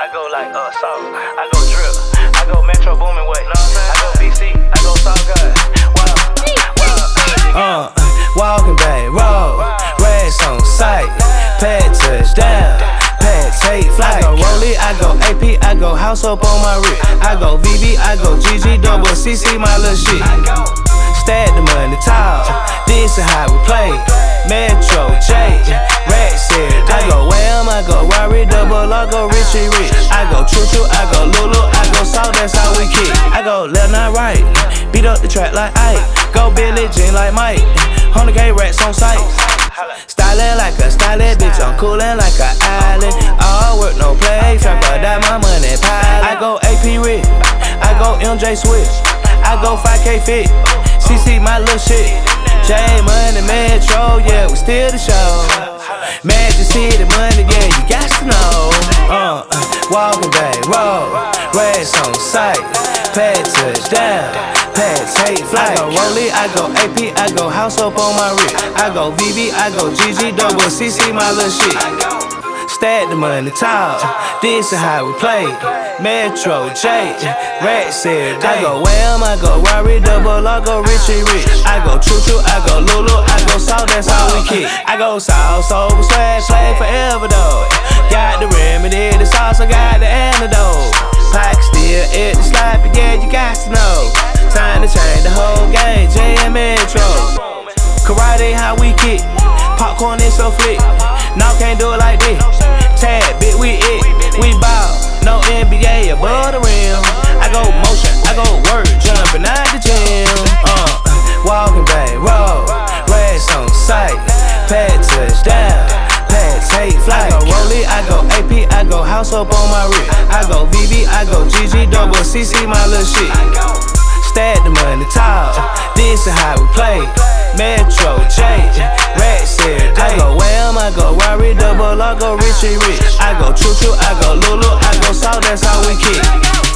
go like salt, I go drip, I go Metro Boomin way, I go BC, I go South God. Walking back road, racks on sight, pad touchdown, pad take flight. I go Rollie, I go AP, I go house up on my wrist. I go VB, I go GG, double CC, my little shit. Stack the money tall, this is how we play. Metro J, Racks here. I go Wham, I go Rory, double I go Richie Rich. I go Choo Choo, I go Lulu, I go Salt, that's how we kick. I go left, not right, beat up the track like Ike. Go Billy Jean like Mike, 100K racks on sight. Stylin' like a stylin', bitch, I'm coolin' like a island. All work, no play, trap or die, my money pile. I go AP Rick, I go MJ Switch, I go 5K Fit, CC my little shit. J Money Metro, yeah, we still the show. Magic City money, yeah, you got to know. Walking back road, racks on sight, pad touchdown, pad take flight. I go Rollie, I go AP, I go house up on my wrist. I go VB, I go GG, double CC, my little shit. Stack the money tall, this is how we play. Metro J, Racks here. I go Wham, I go Rory, double I go Richie Rich. I go Choo Choo, I go Lulu, I go Salt, that's how we kick. I go South, sober, swag, play forever though. Got the remedy, the sauce, I got the antidote. Pack still at the slide, but yeah, you got to know. Time to change the whole game, J and Metro. Karate, how we kick. Popcorn is so flick. Now can't do it like this. Tad bit, we it. We bout, no NBA above the rim. I go motion, I go work, jumping out the gym. Walking back road, racks on sight, pad touchdown, pad take flight. I go Rollie, I go AP, I go house up on my wrist. I go VB, I go GG, double CC, my little shit. Stack the money tall, this is how we play. Metro J, Racks here. I go Wham, I go Rory, double I go Richie Rich. I go Choo Choo, I go Lulu, I go Salt, that's how we kick.